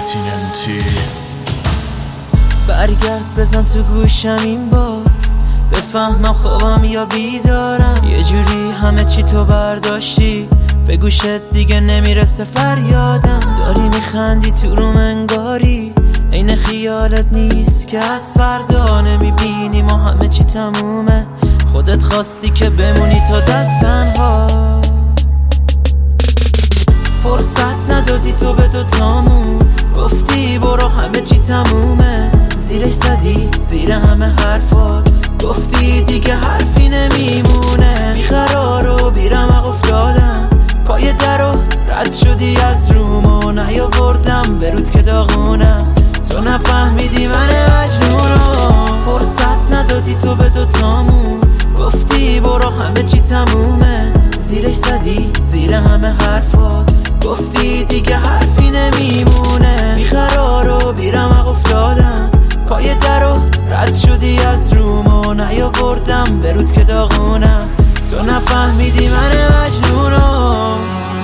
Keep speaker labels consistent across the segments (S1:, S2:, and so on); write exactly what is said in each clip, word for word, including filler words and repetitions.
S1: کانتیننتی.
S2: برگرد بزن تو گوشم این بار، بفهمم خوابم یا بیدارم. یه جوری همه چی تو برداشتی، به گوشت دیگه نمیرسه فریادم. داری میخندی تو روم انگاری، این خیالت نیست که از فردا نمیبینی ما همه چی تمومه. خودت خواستی که بمونی تا دست تنها، فرصت ندادی تو به دوتامون. گفتی برو همه چی تمومه، زیرش زدی زیر همه حرفات. گفتی دیگه حرفی نمیمونه، بیقرارو بیرمق افتادم. پای درو رد شدی از روم و نیاوردم برود که داغونم. تو نفهمیدی من مجنونم، فرصت ندادی تو به دوتامون. گفتی برو همه چی تمومه، زیرش زدی زیر همه حرفات. گفتی دیگه حرفی نمیمونه، بیقرارو بیرمق افتادم. پای درو رد شدی از روم و نیاوردم برود که داغونم. تو نفهمیدی من مجنونم.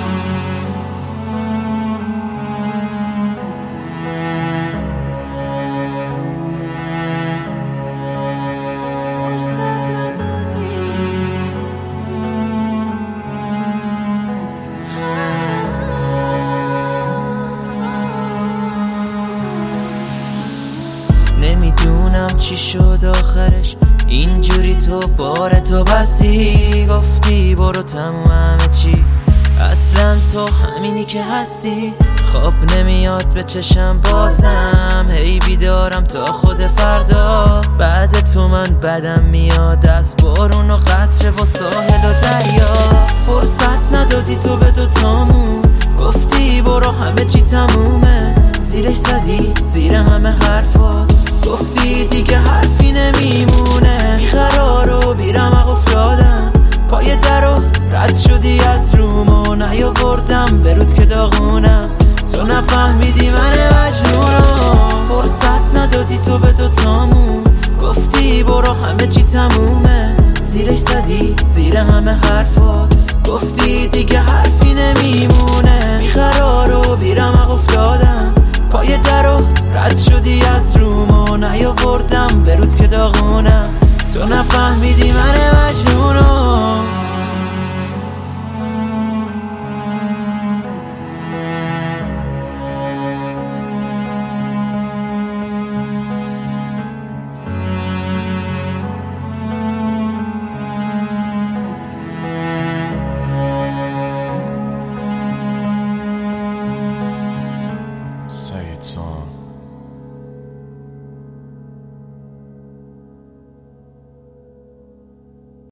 S2: نمیدونم چی شد آخرش، اینجوری تو بار تو بستی. گفتی برو تموم همه چی، اصلا تو همینی که هستی. خواب نمیاد به چشم بازم، هی بیدارم تا خود فردا. بعد تو من بدم میاد از بارون و قطره و ساحل و دریا. فرصت ندادی تو به دوتامون. گفتی برو همه چی تمومه، زیرش زدی زیر همه حرفات. گفتی دیگه حرفی نمیمونه، بیقرارو بیرمق افتادم. پای درو رد شدی از روم و نیاوردم برود که داغونم. تو نفهمیدی من مجنونم، فرصت ندادی تو به دوتامون. گفتی برو همه چی تمومه، زیرش زدی زیر همه حرفات. گفتی دیگه حرفی نمیمونه، بیقرارو بیرمق افتادم. پای درو رد شدی از روم و نیاوردم برود که داغونم. تو نفهمیدی من مجنونم.